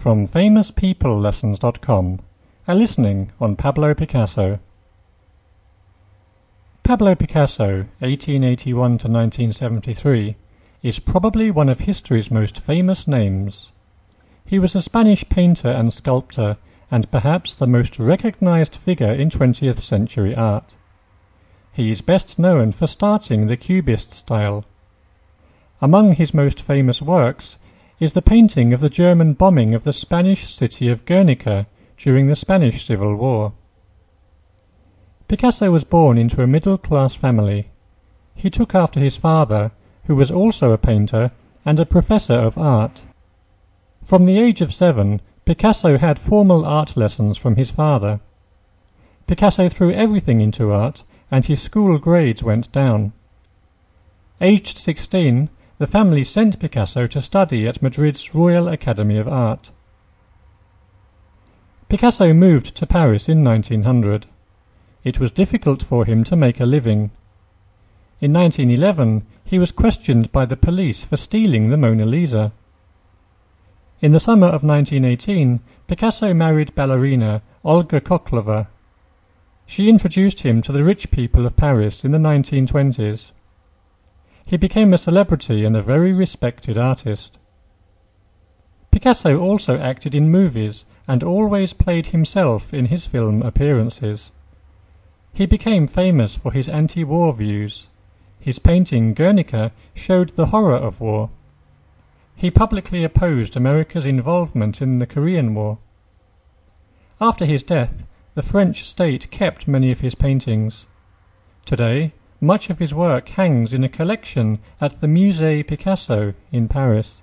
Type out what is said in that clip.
From famouspeoplelessons.com, a listening on Pablo Picasso. Pablo Picasso, 1881 to 1973, is probably one of history's most famous names. He was a Spanish painter and sculptor, and perhaps the most recognized figure in 20th century art. He is best known for starting the Cubist style. Among his most famous works is the painting of the German bombing of the Spanish city of Guernica during the Spanish Civil War. Picasso was born into a middle-class family. He took after his father, who was also a painter and a professor of art. From the age of 7, Picasso had formal art lessons from his father. Picasso threw everything into art, and his school grades went down. Aged 16, the family sent Picasso to study at Madrid's Royal Academy of Art. Picasso moved to Paris in 1900. It was difficult for him to make a living. In 1911, he was questioned by the police for stealing the Mona Lisa. In the summer of 1918, Picasso married ballerina Olga Koklova. She introduced him to the rich people of Paris in the 1920s. He became a celebrity and a very respected artist. Picasso also acted in movies and always played himself in his film appearances. He became famous for his anti-war views. His painting Guernica showed the horror of war. He publicly opposed America's involvement in the Korean War. After his death, the French state kept many of his paintings. Today, much of his work hangs in a collection at the Musée Picasso in Paris.